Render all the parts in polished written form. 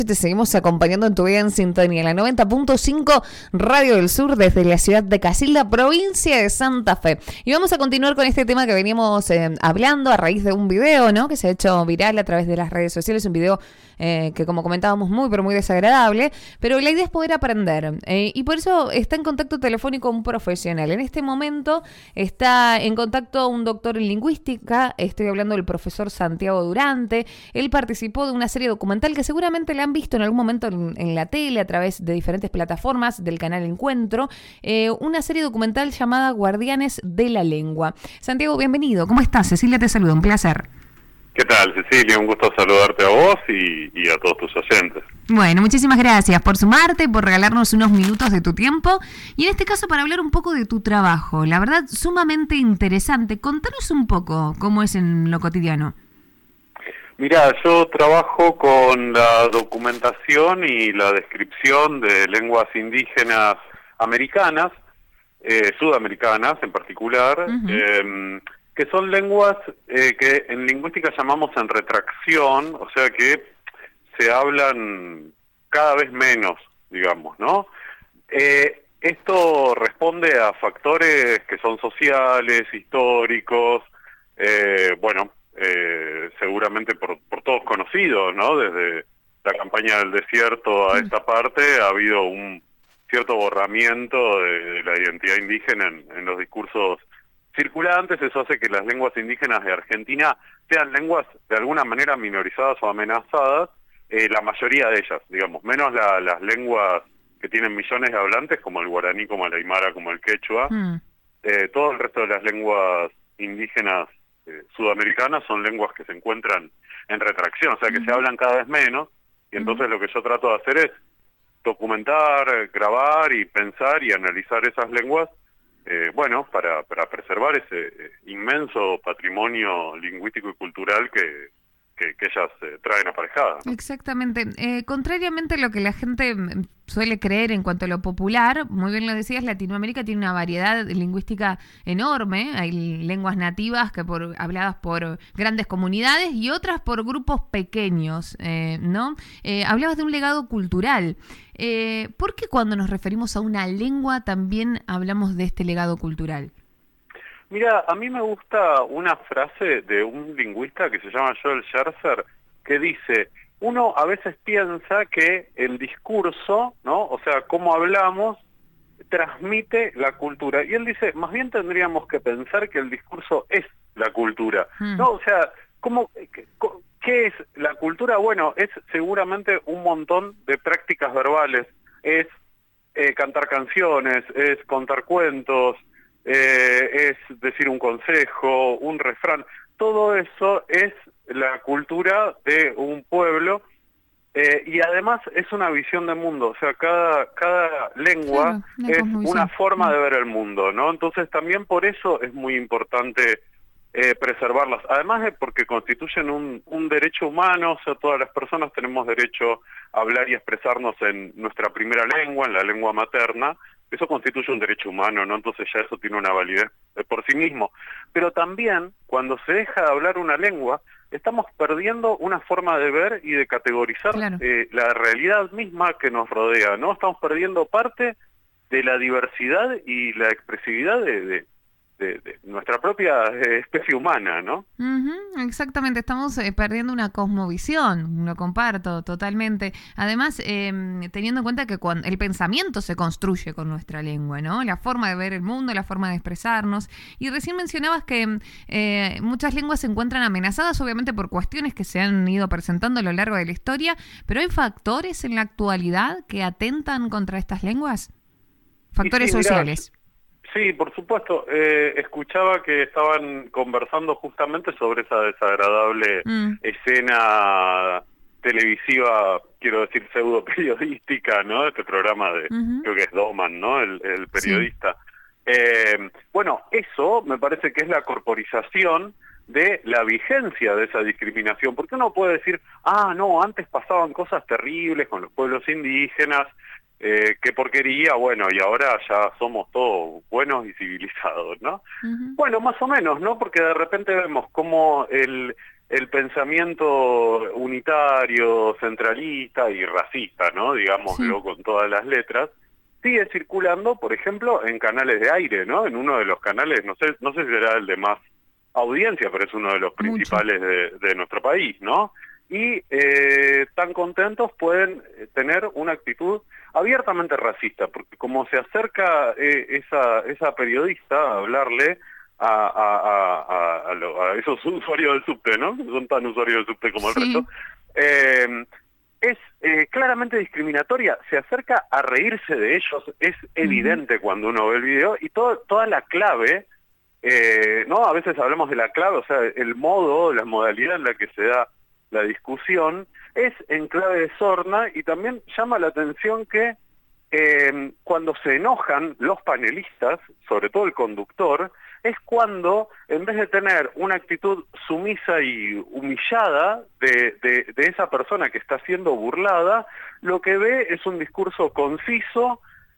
Te seguimos acompañando en tu vida en sintonía, la 90.5 Radio del Sur desde la ciudad de Casilda, provincia de Santa Fe. Y vamos a continuar con este tema que veníamos hablando a raíz de un video, ¿no? Que se ha hecho viral a través de las redes sociales, un video que como comentábamos muy pero muy desagradable, pero la idea es poder aprender y por eso está en contacto telefónico un profesional. En este momento está en contacto un doctor en lingüística, estoy hablando del profesor Santiago Durante. Él participó de una serie documental que seguramente la han visto en algún momento en la tele a través de diferentes plataformas del canal Encuentro, una serie documental llamada Guardianes de la Lengua. Santiago, bienvenido. ¿Cómo estás? Cecilia te saluda, un placer. ¿Qué tal, Cecilia? Un gusto saludarte a vos y a todos tus oyentes. Bueno, muchísimas gracias por sumarte, por regalarnos unos minutos de tu tiempo y en este caso para hablar un poco de tu trabajo. La verdad, sumamente interesante. Contanos un poco cómo es en lo cotidiano. Mirá, yo trabajo con la documentación y la descripción de lenguas indígenas americanas, sudamericanas en particular, que son lenguas que en lingüística llamamos en retracción, o sea que se hablan cada vez menos, digamos, ¿no? Esto responde a factores que son sociales, históricos, seguramente por todos conocidos, ¿no? Desde la campaña del desierto a esta parte ha habido un cierto borramiento de la identidad indígena en los discursos circulantes. Eso hace que las lenguas indígenas de Argentina sean lenguas de alguna manera minorizadas o amenazadas, la mayoría de ellas, digamos, menos las lenguas que tienen millones de hablantes, como el guaraní, como el aymara, como el quechua. Todo el resto de las lenguas indígenas sudamericanas son lenguas que se encuentran en retracción, o sea que se hablan cada vez menos, y entonces lo que yo trato de hacer es documentar, grabar y pensar y analizar esas lenguas, para preservar ese inmenso patrimonio lingüístico y cultural que ellas traen aparejadas, ¿no? Exactamente. Contrariamente a lo que la gente suele creer en cuanto a lo popular, muy bien lo decías, Latinoamérica tiene una variedad lingüística enorme. Hay lenguas nativas habladas por grandes comunidades y otras por grupos pequeños, ¿no? Hablabas de un legado cultural. ¿Por qué cuando nos referimos a una lengua también hablamos de este legado cultural? Mira, a mí me gusta una frase de un lingüista que se llama Joel Scherzer, que dice: uno a veces piensa que el discurso, ¿no? O sea, cómo hablamos, transmite la cultura. Y él dice, más bien tendríamos que pensar que el discurso es la cultura, ¿no? O sea, ¿qué es la cultura? Bueno, es seguramente un montón de prácticas verbales. Es cantar canciones, es contar cuentos, es decir un consejo, un refrán. Todo eso es la cultura de un pueblo, y además es una visión de mundo. O sea, cada lengua es una forma de ver el mundo, ¿no? Entonces también por eso es muy importante preservarlas, además de porque constituyen un derecho humano. O sea, todas las personas tenemos derecho a hablar y expresarnos en nuestra primera lengua, en la lengua materna. Eso constituye un derecho humano, ¿no? Entonces ya eso tiene una validez por sí mismo. Pero también, cuando se deja de hablar una lengua, estamos perdiendo una forma de ver y de categorizar la realidad misma que nos rodea, ¿no? Estamos perdiendo parte de la diversidad y la expresividad de nuestra propia especie humana, ¿no? Exactamente, estamos perdiendo una cosmovisión, lo comparto totalmente. Además, teniendo en cuenta que cuando el pensamiento se construye con nuestra lengua, ¿no? La forma de ver el mundo, la forma de expresarnos. Y recién mencionabas que muchas lenguas se encuentran amenazadas, obviamente por cuestiones que se han ido presentando a lo largo de la historia, pero ¿hay factores en la actualidad que atentan contra estas lenguas? Factores sociales. Sí, por supuesto. Escuchaba que estaban conversando justamente sobre esa desagradable escena televisiva, quiero decir pseudo periodística, ¿no? Este programa creo que es Doman, ¿no? El periodista. Bueno, eso me parece que es la corporización de la vigencia de esa discriminación, porque uno puede decir, no, antes pasaban cosas terribles con los pueblos indígenas, qué porquería, bueno, y ahora ya somos todos buenos y civilizados, ¿no? Bueno, más o menos, ¿no? Porque de repente vemos cómo el el pensamiento unitario, centralista y racista, ¿no? Digámoslo Sí. con todas las letras, sigue circulando, por ejemplo, en canales de aire, ¿no? En uno de los canales, no sé si será el de más audiencia, pero es uno de los Mucho. principales de nuestro país, ¿no? Y tan contentos pueden tener una actitud abiertamente racista, porque como se acerca esa periodista a hablarle a esos usuarios del subte, ¿no? No son tan usuarios del subte como el resto, Sí. eh, es claramente discriminatoria, se acerca a reírse de ellos, es Ujú. evidente cuando uno ve el video, y toda la clave, ¿no? A veces hablamos de la clave, o sea, el modo, la modalidad en la que se da la discusión, es en clave de sorna, y también llama la atención que cuando se enojan los panelistas, sobre todo el conductor, es cuando, en vez de tener una actitud sumisa y humillada de esa persona que está siendo burlada, lo que ve es un discurso conciso,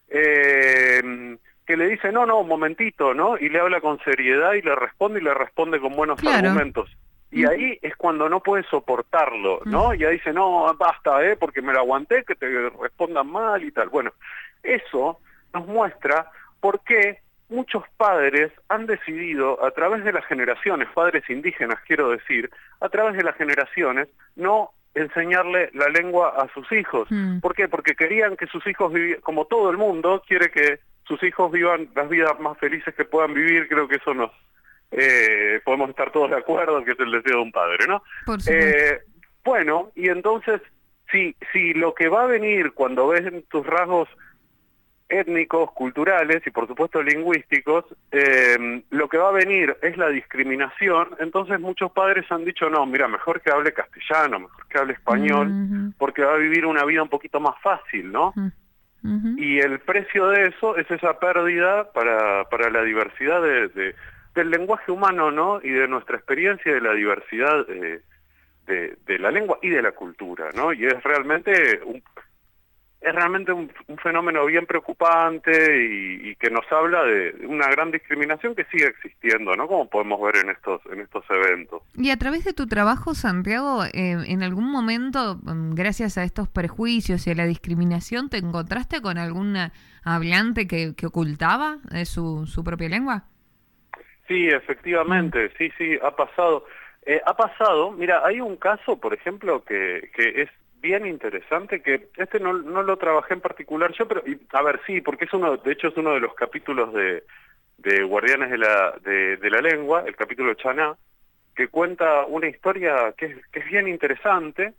que le dice, no, un momentito, ¿no? Y le habla con seriedad y le responde con buenos Claro. argumentos. Y Ujú. ahí es cuando no puede soportarlo, Mm. ¿no? Y ahí dice, no, basta, porque me lo aguanté, que te respondan mal y tal. Bueno, eso nos muestra por qué muchos padres han decidido, a través de las generaciones, padres indígenas quiero decir, a través de las generaciones, no enseñarle la lengua a sus hijos. Mm. ¿Por qué? Porque querían que sus hijos vivieran, como todo el mundo, quiere que sus hijos vivan las vidas más felices que puedan vivir, creo que eso nos podemos estar todos de acuerdo, que es el deseo de un padre, ¿no? Por supuesto. Eh, bueno, y entonces, si lo que va a venir cuando ves tus rasgos étnicos, culturales y por supuesto lingüísticos, lo que va a venir es la discriminación, entonces muchos padres han dicho, no, mira, mejor que hable castellano, mejor que hable español, Ujú. porque va a vivir una vida un poquito más fácil, ¿no? Mm. Ujú. Y el precio de eso es esa pérdida para la diversidad del lenguaje humano, ¿no? Y de nuestra experiencia de la diversidad de la lengua y de la cultura, ¿no? Y es realmente un fenómeno bien preocupante y que nos habla de una gran discriminación que sigue existiendo, ¿no? Como podemos ver en estos eventos. Y a través de tu trabajo, Santiago, en algún momento, gracias a estos prejuicios y a la discriminación, ¿te encontraste con alguna hablante que ocultaba su propia lengua? Sí, Mm. efectivamente, sí, ha pasado. Ha pasado, mira, hay un caso, por ejemplo, que es bien interesante, que no lo trabajé en particular yo, pero, a ver, sí, porque de hecho es uno de los capítulos de Guardianes de la Lengua, el capítulo Chaná, que cuenta una historia que es bien interesante,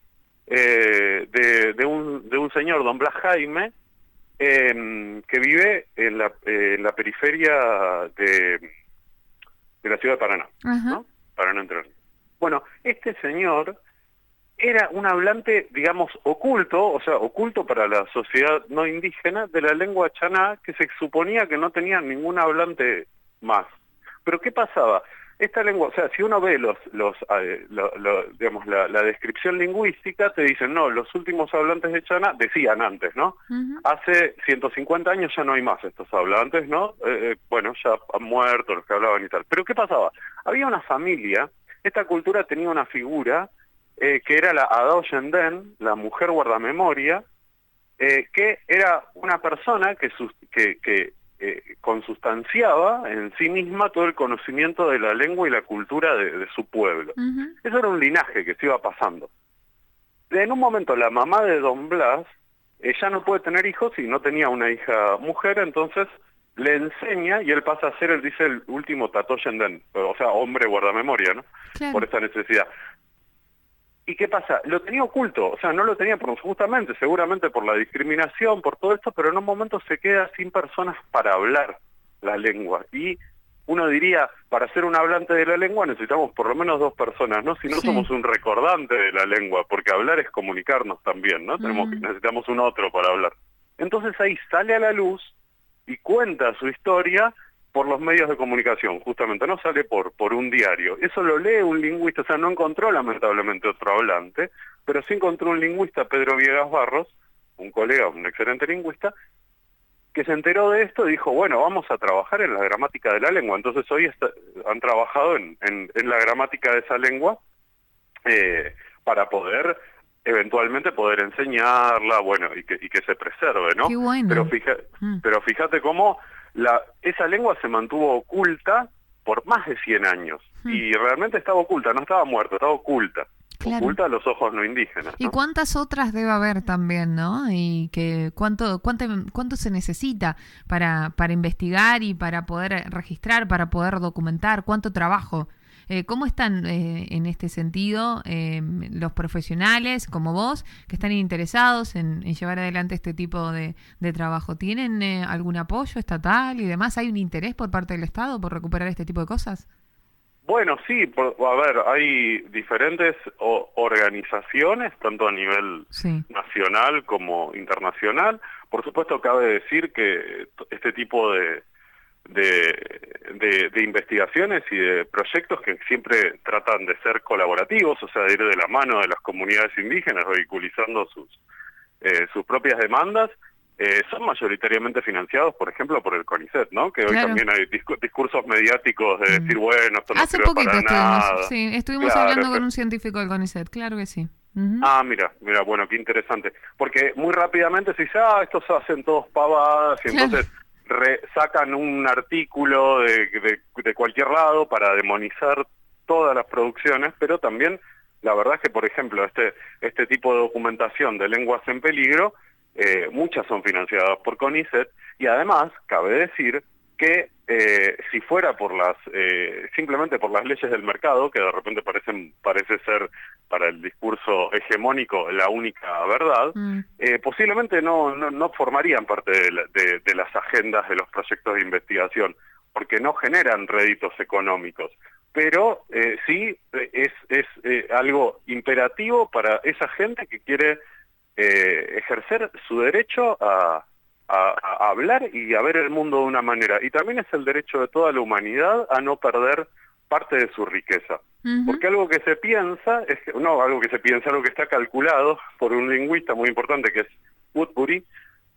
de un señor, don Blas Jaime, que vive en la periferia de la ciudad de Paraná, Ajá. ¿no? Paraná Entre Ríos. Bueno, este señor era un hablante, digamos, oculto, o sea, oculto para la sociedad no indígena, de la lengua chaná, que se suponía que no tenía ningún hablante más. Pero ¿qué pasaba? Esta lengua, o sea, si uno ve digamos, la descripción lingüística, te dicen, no, los últimos hablantes de chaná, decían antes, ¿no? Ujú. Hace 150 años ya no hay más estos hablantes, ¿no? Bueno, ya han muerto los que hablaban y tal. Pero ¿qué pasaba? Había una familia, esta cultura tenía una figura, que era la Adao Yenden, la mujer guardamemoria, que era una persona que consustanciaba en sí misma todo el conocimiento de la lengua y la cultura de su pueblo. Ujú. Eso era un linaje que se iba pasando. En un momento la mamá de Don Blas, ella no puede tener hijos y no tenía una hija mujer, entonces le enseña y él pasa a ser, él dice, el último Tato Yenden, o sea, hombre guardamemoria, ¿no? Por Claro. esa necesidad. ¿Y qué pasa? Lo tenía oculto, o sea, no lo tenía justamente, seguramente por la discriminación, por todo esto, pero en un momento se queda sin personas para hablar la lengua. Y uno diría, para ser un hablante de la lengua necesitamos por lo menos dos personas, ¿no? Si no Sí. somos un recordante de la lengua, porque hablar es comunicarnos también, ¿no? Mm. Necesitamos un otro para hablar. Entonces ahí sale a la luz y cuenta su historia por los medios de comunicación, justamente, no sale por un diario. Eso lo lee un lingüista, o sea, no encontró lamentablemente otro hablante, pero sí encontró un lingüista, Pedro Viegas Barros, un colega, un excelente lingüista, que se enteró de esto y dijo, bueno, vamos a trabajar en la gramática de la lengua. Entonces hoy han trabajado en la gramática de esa lengua, para poder eventualmente poder enseñarla, bueno, y que se preserve, ¿no? Qué bueno. Pero fíjate cómo esa lengua se mantuvo oculta por más de 100 años, y realmente estaba oculta, no estaba muerta, estaba oculta. Claro. Oculta a los ojos no indígenas, ¿no? ¿Y cuántas otras debe haber también, no? Y que cuánto se necesita para investigar y para poder registrar, para poder documentar, cuánto trabajo. ¿Cómo están en este sentido los profesionales como vos que están interesados en llevar adelante este tipo de trabajo? ¿Tienen algún apoyo estatal y demás? ¿Hay un interés por parte del Estado por recuperar este tipo de cosas? Bueno, sí, a ver, hay diferentes organizaciones, tanto a nivel nacional como internacional. Por supuesto, cabe decir que este tipo de investigaciones y de proyectos que siempre tratan de ser colaborativos, o sea, de ir de la mano de las comunidades indígenas, ridiculizando sus propias demandas, son mayoritariamente financiados, por ejemplo, por el CONICET, ¿no? Que hoy también hay discursos mediáticos de decir, bueno, esto no sirve para nada. Estuvimos hablando con un científico del CONICET, claro que sí. Mira, bueno, qué interesante. Porque muy rápidamente se dice, estos hacen todos pavadas, y entonces sacan un artículo de cualquier lado para demonizar todas las producciones, pero también la verdad es que, por ejemplo, este tipo de documentación de lenguas en peligro, muchas son financiadas por CONICET, y además cabe decir que si fuera por simplemente por las leyes del mercado, que de repente parece ser para el discurso hegemónico la única verdad, posiblemente no formarían parte de las agendas de los proyectos de investigación, porque no generan réditos económicos. Pero sí es algo imperativo para esa gente que quiere ejercer su derecho a hablar y a ver el mundo de una manera. Y también es el derecho de toda la humanidad a no perder parte de su riqueza. Porque algo que se piensa, algo que está calculado por un lingüista muy importante que es Woodbury,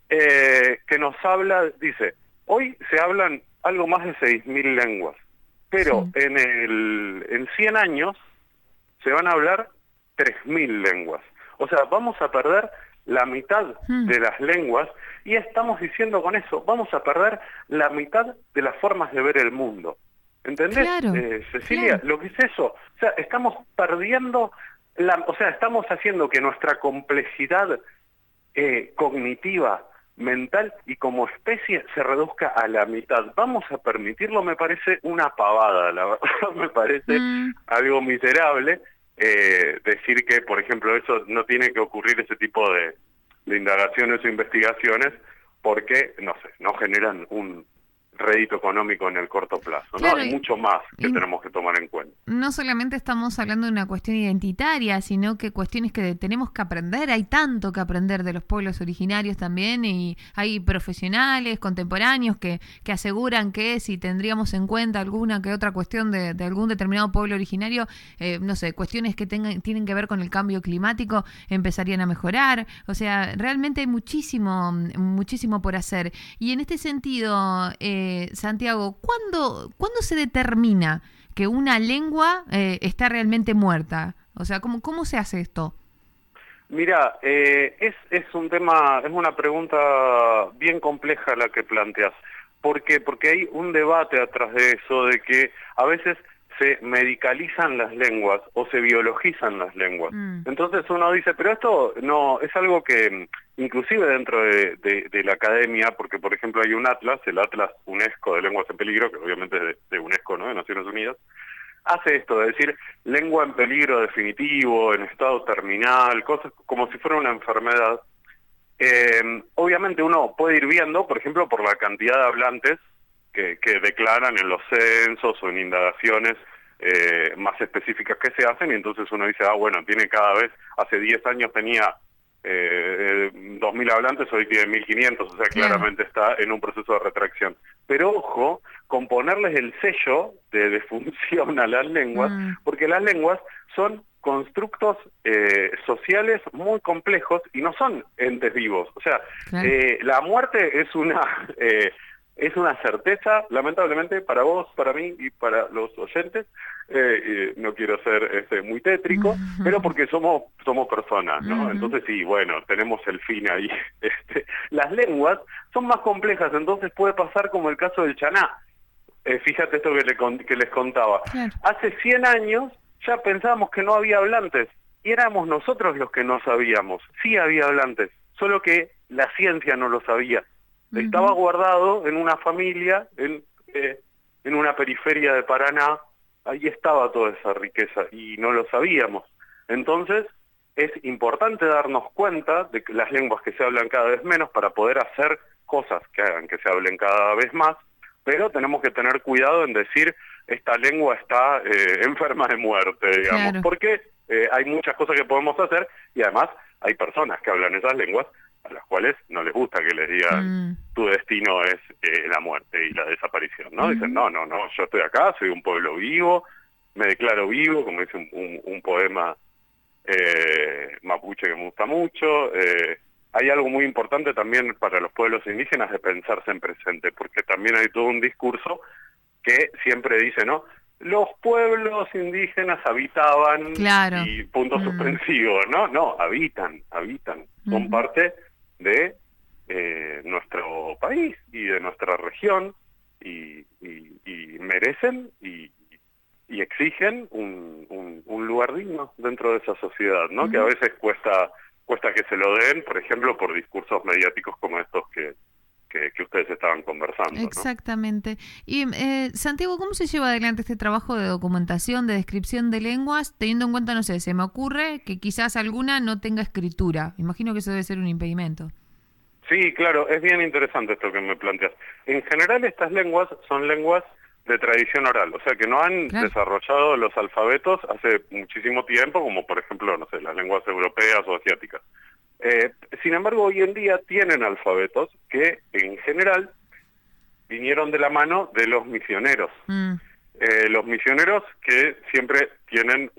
que nos habla, dice, hoy se hablan algo más de 6.000 lenguas, pero en 100 años se van a hablar 3.000 lenguas. O sea, vamos a perder la mitad de las lenguas, y estamos diciendo con eso, vamos a perder la mitad de las formas de ver el mundo. ¿Entendés, claro, Cecilia? Lo que es eso. O sea, estamos perdiendo, estamos haciendo que nuestra complejidad cognitiva, mental y como especie se reduzca a la mitad. Vamos a permitirlo, me parece una pavada, la verdad, me parece algo miserable. Decir que, por ejemplo, eso no tiene que ocurrir, ese tipo de indagaciones o investigaciones, porque, no generan un rédito económico en el corto plazo, ¿no? Claro, hay mucho más que tenemos que tomar en cuenta. No solamente estamos hablando de una cuestión identitaria, sino que cuestiones que tenemos que aprender. Hay tanto que aprender de los pueblos originarios también, y hay profesionales contemporáneos que aseguran que si tendríamos en cuenta alguna que otra cuestión de algún determinado pueblo originario, cuestiones que tienen que ver con el cambio climático, empezarían a mejorar. O sea, realmente hay muchísimo por hacer. Y en este sentido, Santiago, ¿cuándo se determina que una lengua está realmente muerta? O sea, ¿cómo se hace esto? Mira, es un tema, es una pregunta bien compleja la que planteas. ¿Por qué? Porque hay un debate atrás de eso, de que a veces se medicalizan las lenguas o se biologizan las lenguas. Entonces uno dice, pero esto no es algo que inclusive dentro de la academia, porque por ejemplo hay un atlas, el Atlas UNESCO de Lenguas en Peligro, que obviamente es de UNESCO, ¿no?, de Naciones Unidas, hace esto de decir lengua en peligro definitivo, en estado terminal, cosas como si fuera una enfermedad. Obviamente uno puede ir viendo, por ejemplo, por la cantidad de hablantes que declaran en los censos o en indagaciones más específicas que se hacen, y entonces uno dice, bueno, tiene cada vez, hace 10 años tenía 2.000 hablantes, hoy tiene 1.500, o sea, claramente está en un proceso de retracción. Pero ojo con ponerles el sello de defunción a las lenguas, porque las lenguas son constructos sociales muy complejos y no son entes vivos. O sea, la muerte es es una certeza, lamentablemente, para vos, para mí y para los oyentes. No quiero ser muy tétrico, pero porque somos personas, ¿no? Entonces sí, bueno, tenemos el fin ahí. Las lenguas son más complejas, entonces puede pasar como el caso del chaná. Fíjate esto que les contaba. Claro. Hace 100 años ya pensábamos que no había hablantes, y éramos nosotros los que no sabíamos. Sí había hablantes, solo que la ciencia no lo sabía. Estaba guardado en una familia, en una periferia de Paraná, ahí estaba toda esa riqueza, y no lo sabíamos. Entonces, es importante darnos cuenta de que las lenguas que se hablan cada vez menos para poder hacer cosas que hagan que se hablen cada vez más, pero tenemos que tener cuidado en decir, esta lengua está enferma de muerte, digamos, Claro. porque hay muchas cosas que podemos hacer, y además hay personas que hablan esas lenguas a las cuales no les gusta que les digan tu destino es la muerte y la desaparición, ¿no? Dicen, no, yo estoy acá, soy un pueblo vivo, me declaro vivo, como dice un poema mapuche que me gusta mucho. Hay algo muy importante también para los pueblos indígenas de pensarse en presente, porque también hay todo un discurso que siempre dice, ¿no? Los pueblos indígenas habitaban, Claro. y punto suspensivo, ¿no? No, habitan, son parte de nuestro país y de nuestra región, y merecen y exigen un lugar digno dentro de esa sociedad, ¿no? Que a veces cuesta que se lo den, por ejemplo, por discursos mediáticos como estos que ustedes estaban conversando, ¿no? Exactamente. Y Santiago, ¿cómo se lleva adelante este trabajo de documentación, de descripción de lenguas, teniendo en cuenta, no sé, se me ocurre que quizás alguna no tenga escritura? Imagino que eso debe ser un impedimento. Sí, claro, es bien interesante esto que me planteas. En general estas lenguas son lenguas de tradición oral, o sea que no han desarrollado los alfabetos hace muchísimo tiempo, como por ejemplo, no sé, las lenguas europeas o asiáticas. Sin embargo, hoy en día tienen alfabetos que en general vinieron de la mano de los misioneros. Los misioneros que siempre tienen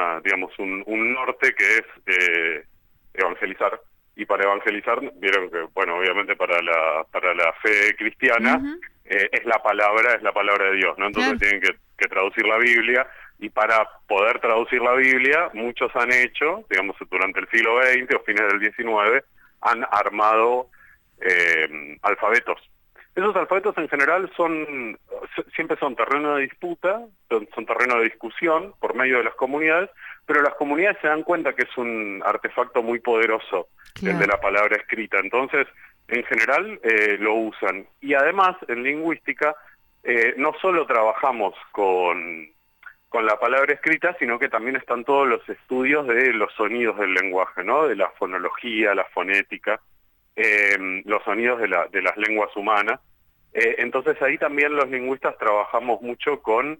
un norte que es evangelizar. Y para evangelizar, vieron que, bueno, obviamente para la fe cristiana es la palabra de Dios, ¿no? Entonces tienen que traducir la Biblia, y para poder traducir la Biblia, muchos han hecho, digamos, durante el siglo XX o fines del XIX, han armado alfabetos. Esos alfabetos en general siempre son terreno de disputa, son terreno de discusión por medio de las comunidades, pero las comunidades se dan cuenta que es un artefacto muy poderoso, el de la palabra escrita. Entonces, en general, lo usan. Y además, en lingüística, no solo trabajamos con la palabra escrita, sino que también están todos los estudios de los sonidos del lenguaje, ¿no? De la fonología, la fonética, los sonidos de las lenguas humanas. Entonces ahí también los lingüistas trabajamos mucho con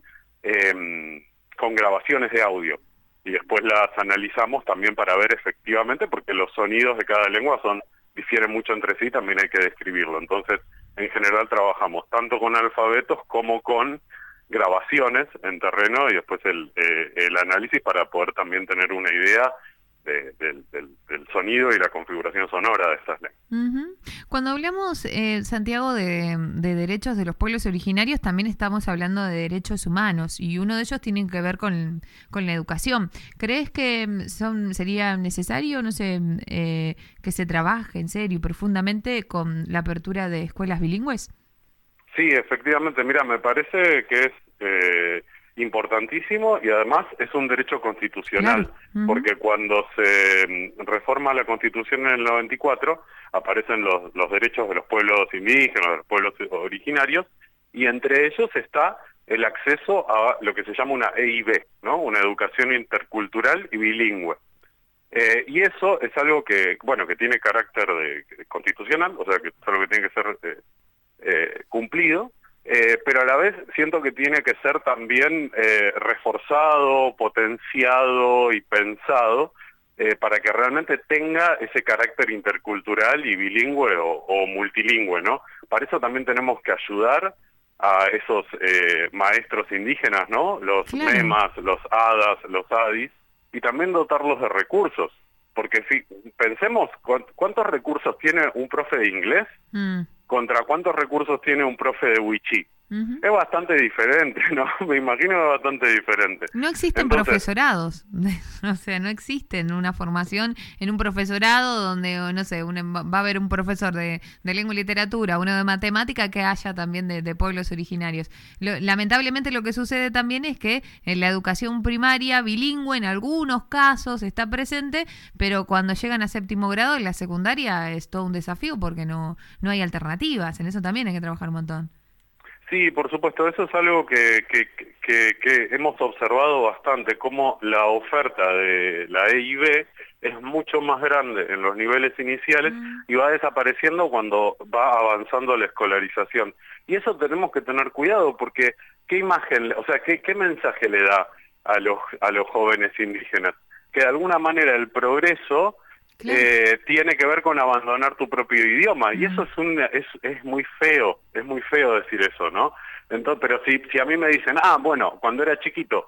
grabaciones de audio, y después las analizamos también para ver efectivamente, porque los sonidos de cada lengua difieren mucho entre sí, también hay que describirlo. Entonces, en general trabajamos tanto con alfabetos como con grabaciones en terreno, y después el análisis para poder también tener una idea del sonido y la configuración sonora de estas lenguas. Cuando hablamos, Santiago, de derechos de los pueblos originarios, también estamos hablando de derechos humanos, y uno de ellos tiene que ver con la educación. ¿Crees que sería necesario, no sé, que se trabaje en serio y profundamente con la apertura de escuelas bilingües? Sí, efectivamente. Mira, me parece que es importantísimo, y además es un derecho constitucional, porque cuando se reforma la Constitución en el 94, aparecen los derechos de los pueblos indígenas, de los pueblos originarios, y entre ellos está el acceso a lo que se llama una EIB, ¿no? Una educación intercultural y bilingüe. Y eso es algo que tiene carácter constitucional, o sea, que es algo que tiene que ser cumplido, pero a la vez siento que tiene que ser también reforzado, potenciado y pensado para que realmente tenga ese carácter intercultural y bilingüe o multilingüe, ¿no? Para eso también tenemos que ayudar a esos maestros indígenas, ¿no? Los memas, los hadas, los adis, y también dotarlos de recursos. Porque si pensemos cuántos recursos tiene un profe de inglés contra cuántos recursos tiene un profe de Wichí. Ujú. Es bastante diferente, ¿no? Me imagino que es bastante diferente. No existen Entonces, profesorados, o sea, no existen una formación en un profesorado donde, no sé, va a haber un profesor de lengua y literatura, uno de matemática, que haya también de pueblos originarios. Lamentablemente lo que sucede también es que en la educación primaria bilingüe en algunos casos está presente, pero cuando llegan a séptimo grado en la secundaria es todo un desafío porque no hay alternativas, en eso también hay que trabajar un montón. sí, por supuesto, eso es algo que hemos observado bastante, cómo la oferta de la E y B es mucho más grande en los niveles iniciales y va desapareciendo cuando va avanzando la escolarización. Y eso tenemos que tener cuidado porque ¿qué imagen, o sea, qué mensaje le da a los jóvenes indígenas? Que de alguna manera el progreso Claro. tiene que ver con abandonar tu propio idioma y eso es muy feo decir eso, ¿no? Entonces, pero si a mí me dicen, bueno, cuando era chiquito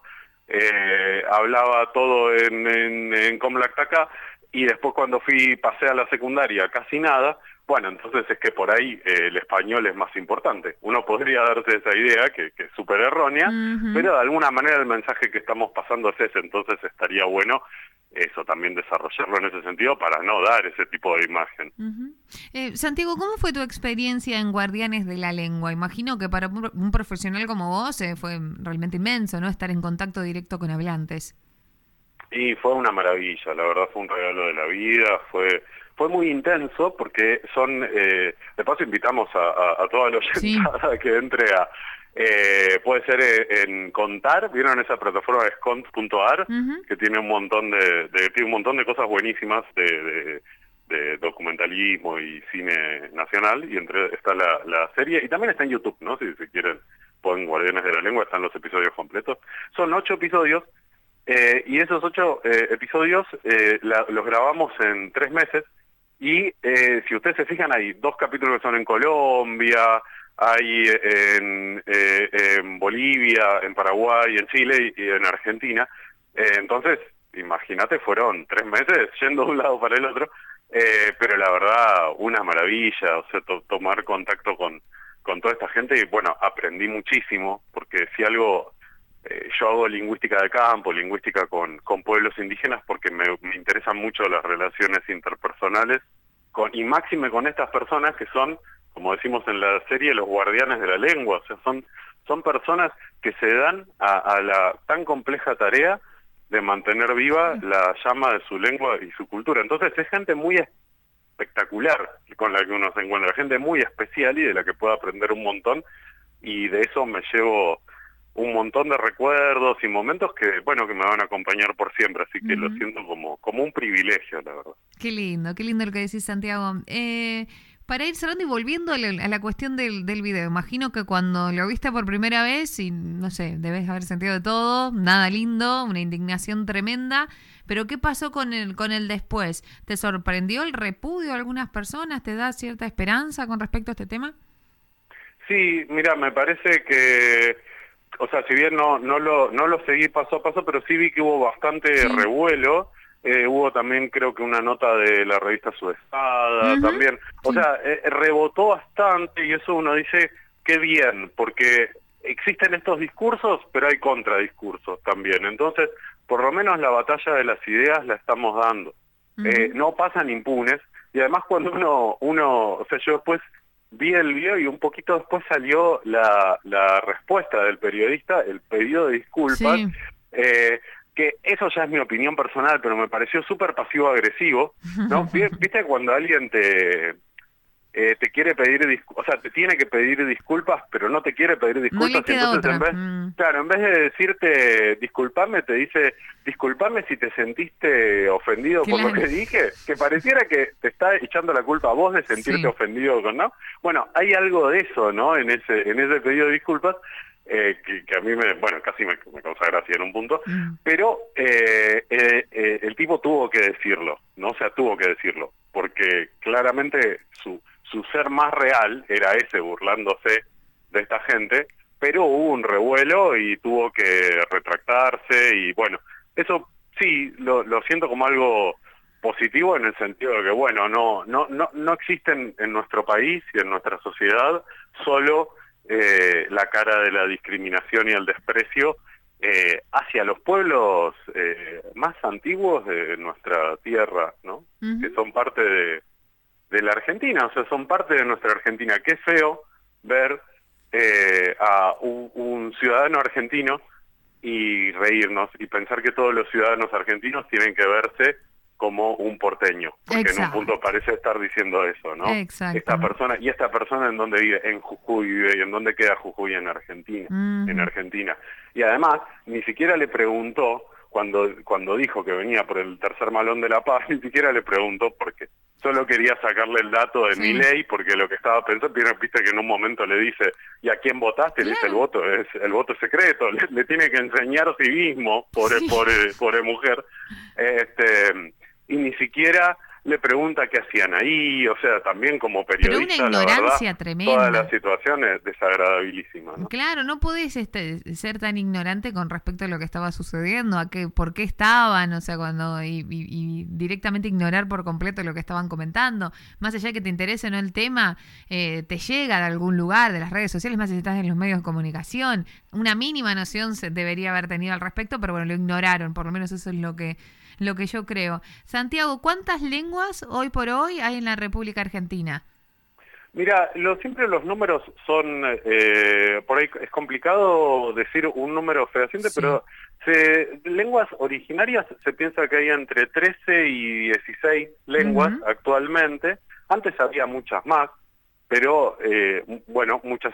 hablaba todo en Comlactacá y después cuando pasé a la secundaria casi nada, bueno, entonces es que por ahí el español es más importante. Uno podría darse esa idea que es súper errónea, pero de alguna manera el mensaje que estamos pasando es ese, entonces estaría bueno eso también desarrollarlo en ese sentido para no dar ese tipo de imagen. Santiago, ¿cómo fue tu experiencia en Guardianes de la Lengua? Imagino que para un profesional como vos fue realmente inmenso, ¿no? Estar en contacto directo con hablantes. Y fue una maravilla, la verdad fue un regalo de la vida, fue muy intenso porque de paso invitamos a toda la oyentada que entre puede ser en Contar, ¿vieron esa plataforma de scont.ar? Que tiene un montón tiene un montón de cosas buenísimas de documentalismo y cine nacional, y está la serie, y también está en YouTube, ¿no? Si quieren, ponen Guardianes de la Lengua, están los episodios completos. Son 8 episodios, y esos 8 episodios los grabamos en 3 meses, y si ustedes se fijan, hay 2 capítulos que son en Colombia, hay en Bolivia, en Paraguay, en Chile y en Argentina. Entonces, imagínate, fueron 3 meses yendo de un lado para el otro, pero la verdad, una maravilla, o sea, tomar contacto con toda esta gente, y bueno, aprendí muchísimo, porque si algo, yo hago lingüística de campo, lingüística con pueblos indígenas, porque me interesan mucho las relaciones interpersonales, y máxime con estas personas que son, como decimos en la serie, los guardianes de la lengua, o sea, son personas que se dan a la tan compleja tarea de mantener viva la llama de su lengua y su cultura. Entonces es gente muy espectacular con la que uno se encuentra, gente muy especial y de la que puedo aprender un montón, y de eso me llevo un montón de recuerdos y momentos que, bueno, que me van a acompañar por siempre, así que lo siento como un privilegio, la verdad. Qué lindo lo que decís, Santiago. Para ir cerrando y volviendo a la cuestión del video, imagino que cuando lo viste por primera vez, y no sé, debes haber sentido de todo, nada lindo, una indignación tremenda, pero ¿qué pasó con el después? ¿Te sorprendió el repudio de algunas personas? ¿Te da cierta esperanza con respecto a este tema? Sí, mira, me parece que, o sea, si bien no lo seguí paso a paso, pero sí vi que hubo bastante revuelo. Hubo también, creo que una nota de la revista Sudestada también. O sea, rebotó bastante, y eso uno dice, qué bien, porque existen estos discursos, pero hay contradiscursos también. Entonces, por lo menos la batalla de las ideas la estamos dando. No pasan impunes, y además cuando o sea, yo después vi el video y un poquito después salió la respuesta del periodista, el pedido de disculpas, que eso ya es mi opinión personal, pero me pareció súper pasivo-agresivo, ¿no? ¿Viste cuando alguien te quiere pedir o sea, te tiene que pedir disculpas, pero no te quiere pedir disculpas, no le queda y entonces otra. en vez de decirte disculpame, te dice disculpame si te sentiste ofendido por lo que dije, que pareciera que te está echando la culpa a vos de sentirte ofendido ¿no? Bueno, hay algo de eso, ¿no? En ese pedido de disculpas, que a mí casi me causa gracia en un punto, pero el tipo tuvo que decirlo, ¿no? O sea, tuvo que decirlo, porque claramente su ser más real era ese, burlándose de esta gente, pero hubo un revuelo y tuvo que retractarse, y bueno, eso sí, lo siento como algo positivo en el sentido de que, bueno, no existen en nuestro país y en nuestra sociedad solo la cara de la discriminación y el desprecio hacia los pueblos más antiguos de nuestra tierra, ¿no? Uh-huh. Que son parte de la Argentina, o sea, son parte de nuestra Argentina. Qué feo ver a un ciudadano argentino y reírnos y pensar que todos los ciudadanos argentinos tienen que verse como un porteño, porque Exacto. en un punto parece estar diciendo eso, ¿no? Exacto. Esta persona ¿en dónde vive? En Jujuy vive. ¿Y en dónde queda Jujuy? En Argentina. Uh-huh. En Argentina. Y además, ni siquiera le preguntó, cuando dijo que venía por el tercer malón de La Paz, ni siquiera le preguntó por qué. Solo quería sacarle el dato de Milei, porque lo que estaba pensando, viste que en un momento le dice, ¿y a quién votaste? Le dice, el voto es secreto, le tiene que enseñar civismo, pobre mujer. Y ni siquiera le pregunta qué hacían ahí, o sea, también como periodista, pero una ignorancia la verdad, tremenda. toda la situación es desagradabilísima, ¿no? Claro, no podés ser tan ignorante con respecto a lo que estaba sucediendo, por qué estaban, o sea, y directamente ignorar por completo lo que estaban comentando. Más allá de que te interese o no el tema, te llega de algún lugar, de las redes sociales, más si estás en los medios de comunicación. Una mínima noción se debería haber tenido al respecto, pero bueno, lo ignoraron, por lo menos eso es lo que yo creo. Santiago, ¿cuántas lenguas hoy por hoy hay en la República Argentina? Mira, siempre los números son, por ahí es complicado decir un número fehaciente, sí. Pero lenguas originarias se piensa que hay entre 13 y 16 lenguas actualmente. Antes había muchas más, pero bueno, muchas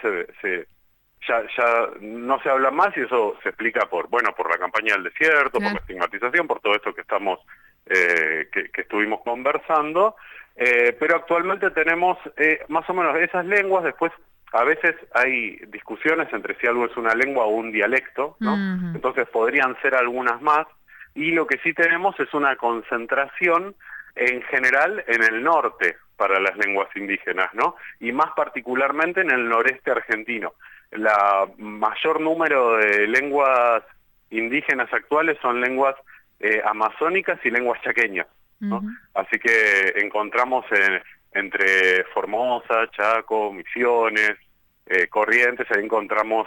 ya no se habla más y eso se explica por la campaña del desierto, por la estigmatización, por todo esto que estamos que estuvimos conversando, pero actualmente tenemos más o menos esas lenguas. Después a veces hay discusiones entre si algo es una lengua o un dialecto, ¿no? Entonces podrían ser algunas más, y lo que sí tenemos es una concentración en general en el norte para las lenguas indígenas, ¿no? Y más particularmente en el noreste argentino. La mayor número de lenguas indígenas actuales son lenguas amazónicas y lenguas chaqueñas, ¿no? Así que encontramos entre Formosa, Chaco, Misiones, Corrientes, ahí encontramos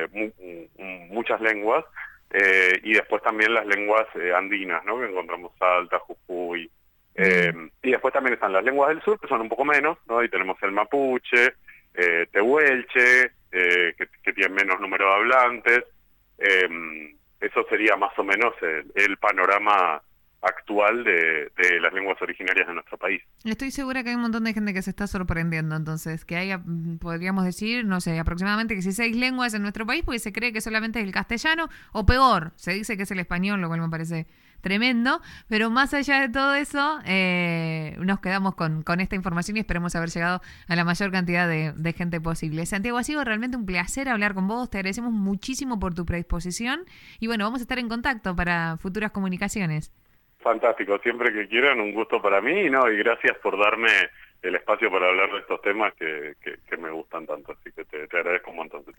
muchas lenguas, y después también las lenguas andinas, ¿no? Que encontramos Salta, Jujuy, y después también están las lenguas del sur, que son un poco menos, ¿no? Y tenemos el mapuche, tehuelche, que tienen menos número de hablantes. Eso sería más o menos el panorama actual de las lenguas originarias de nuestro país. Estoy segura que hay un montón de gente que se está sorprendiendo, entonces, que haya, podríamos decir, no sé, aproximadamente 16 lenguas en nuestro país, porque se cree que solamente es el castellano, o peor, se dice que es el español, lo cual me parece tremendo, pero más allá de todo eso, nos quedamos con esta información y esperemos haber llegado a la mayor cantidad de gente posible. Santiago, ha sido realmente un placer hablar con vos, te agradecemos muchísimo por tu predisposición y bueno, vamos a estar en contacto para futuras comunicaciones. Fantástico, siempre que quieran, un gusto para mí, ¿no? Y gracias por darme el espacio para hablar de estos temas que me gustan tanto, así que te agradezco un montón.